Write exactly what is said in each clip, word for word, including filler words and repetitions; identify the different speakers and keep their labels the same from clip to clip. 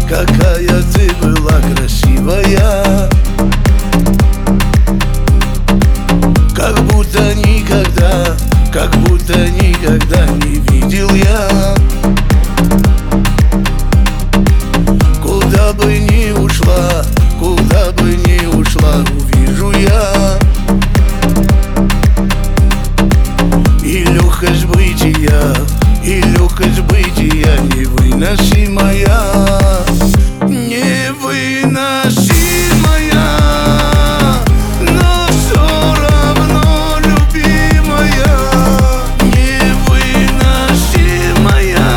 Speaker 1: какая ты была красивая, как будто никогда, как будто никогда не видел я. Куда бы ни ушла, куда бы ни ушла, увижу я. И легкость бытия, и легкость бытия невыносимая, невыносимая. Но все равно любимая, невыносимая,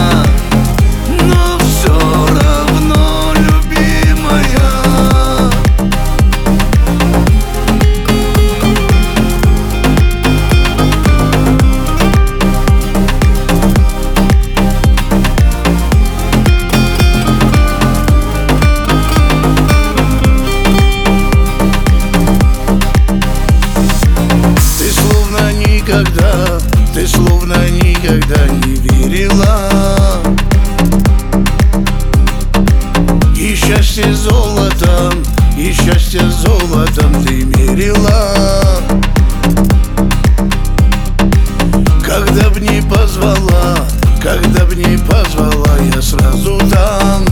Speaker 1: но все равно любимая. Никогда, ты словно никогда не верила, и счастье золотом, и счастье золотом ты мерила. Когда б не позвала, когда б не позвала, я сразу там.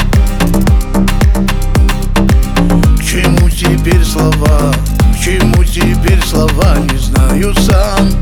Speaker 1: К чему теперь слова, к чему теперь слова, не знаю сам.